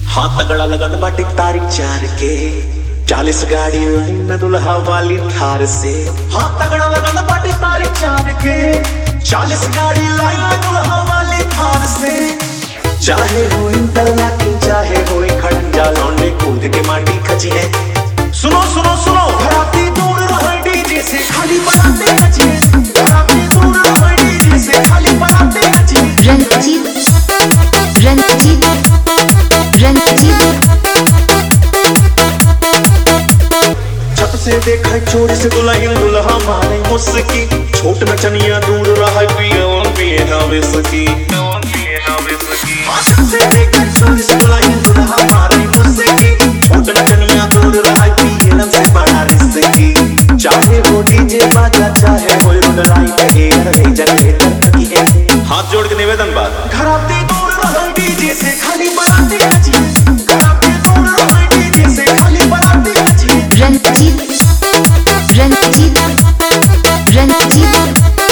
हाँ तगड़ा लगन बाटे तारीख 4 के 40 गाड़ी लाइन दुल्हा वाली थार से। हाँ तगड़ा लगन बाटे तारीख 4 के 40 गाड़ी लाइन दुल्हा वाली थार से। चाहे हो इंटरलॉकिंग चाहे हो खड़ंजा लौंडे कूद के माटी खची है। सुनो सुनो सुनो घराती दूर रहे डीजे से खाली बनाते नचिए। घराती दूर रहे डीजे से खाली बनाते नचिए। रंजीत रंजीत रंजीत छत से देखा चोरी से दुल्हन दुल्हा मारे मुस्की। छोट नचनिया दूर रहा पिए ना विस्की। छत से देखा चोरी से दुल्हन दुल्हा मारे मुस्की। छोट नचनिया दूर रहा पिए ना से बड़ा रिस्की। चाहे वो डीजे बाजा चाहे वो लाइट है जनरेटर की है। हाथ जोड़ के निवेदन बात घराती दूर रहे डीजे से खाली बनाते नचिए। घराती दूर रहे डीजे से खाली बनाते नचिए। रंजीत रंजीत रंजीत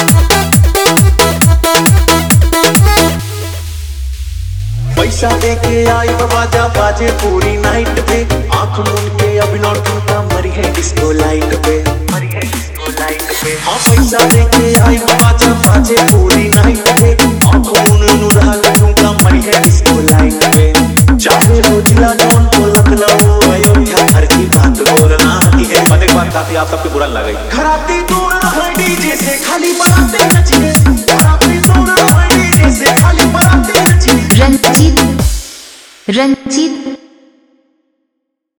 पैसा देके आई बाजा बाजे पूरी नाइट पे। आंख मूंद के अभिनव ठुमका मरी है डिस्को लाइट पे। हाँ पैसा देके आई बाजा बाजे पूरी नाइट पे। आंख मूंद ठुमका मरी है डिस्को लाइट पे। चाहे वो जिला जौनपुर लखनऊ अयोध्या हर की बात बोलना आती है। एक बात काफी आप सबके बुरा लगा। घराती दूर रहे डीजे से खाली बनाते नचिए। घराती दूर रहे डीजे से खाली बनाते नचिए। रंजीत रंजीत